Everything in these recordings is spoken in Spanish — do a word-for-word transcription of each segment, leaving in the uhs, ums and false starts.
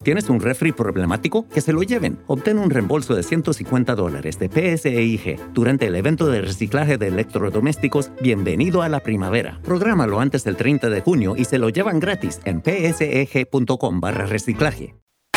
¿Tienes un refri problemático? Que se lo lleven. Obtén un reembolso de ciento cincuenta dólares de P S E I G durante el evento de reciclaje de electrodomésticos Bienvenido a la Primavera. Prográmalo antes del treinta de junio y se lo llevan gratis en pseg.com barra reciclaje.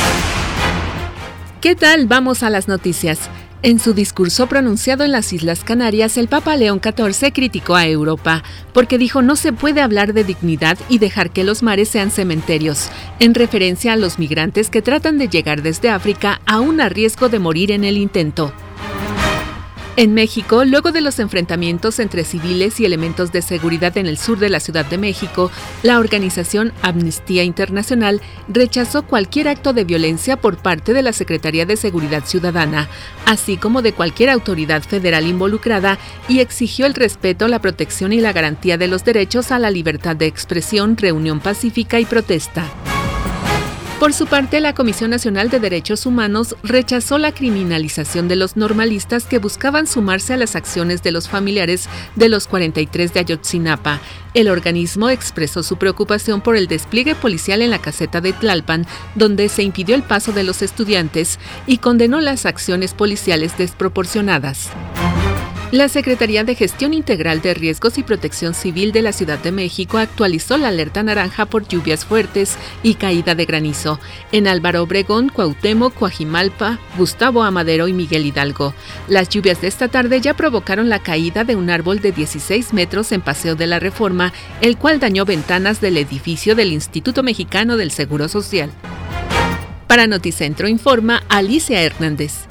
¿Qué tal? Vamos a las noticias. En su discurso pronunciado en las Islas Canarias, el Papa León catorce criticó a Europa, porque dijo no se puede hablar de dignidad y dejar que los mares sean cementerios, en referencia a los migrantes que tratan de llegar desde África aún a riesgo de morir en el intento. En México, luego de los enfrentamientos entre civiles y elementos de seguridad en el sur de la Ciudad de México, la organización Amnistía Internacional rechazó cualquier acto de violencia por parte de la Secretaría de Seguridad Ciudadana, así como de cualquier autoridad federal involucrada, y exigió el respeto, la protección y la garantía de los derechos a la libertad de expresión, reunión pacífica y protesta. Por su parte, la Comisión Nacional de Derechos Humanos rechazó la criminalización de los normalistas que buscaban sumarse a las acciones de los familiares de los cuarenta y tres de Ayotzinapa. El organismo expresó su preocupación por el despliegue policial en la caseta de Tlalpan, donde se impidió el paso de los estudiantes, y condenó las acciones policiales desproporcionadas. La Secretaría de Gestión Integral de Riesgos y Protección Civil de la Ciudad de México actualizó la alerta naranja por lluvias fuertes y caída de granizo en Álvaro Obregón, Cuauhtémoc, Coajimalpa, Gustavo Amadero y Miguel Hidalgo. Las lluvias de esta tarde ya provocaron la caída de un árbol de dieciséis metros en Paseo de la Reforma, el cual dañó ventanas del edificio del Instituto Mexicano del Seguro Social. Para Noticentro informa Alicia Hernández.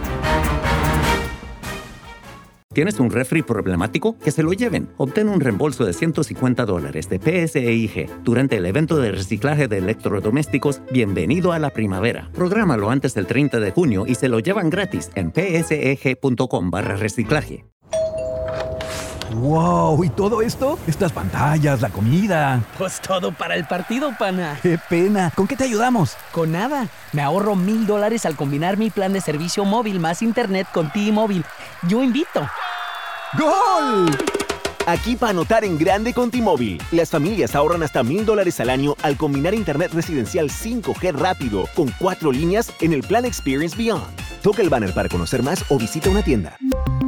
¿Tienes un refri problemático? Que se lo lleven. Obtén un reembolso de ciento cincuenta dólares de P S E I G durante el evento de reciclaje de electrodomésticos Bienvenido a la Primavera. Prográmalo antes del treinta de junio y se lo llevan gratis en pseg.com barra reciclaje. ¡Wow! ¿Y todo esto? Estas pantallas, la comida. Pues todo para el partido, pana. ¡Qué pena! ¿Con qué te ayudamos? Con nada. Me ahorro mil dólares al combinar mi plan de servicio móvil más internet con T-Mobile. Yo invito. ¡Gol! Aquí para anotar en grande con T-Mobile. Las familias ahorran hasta mil dólares al año al combinar internet residencial cinco G rápido con cuatro líneas en el plan Experience Beyond. Toca el banner para conocer más o visita una tienda.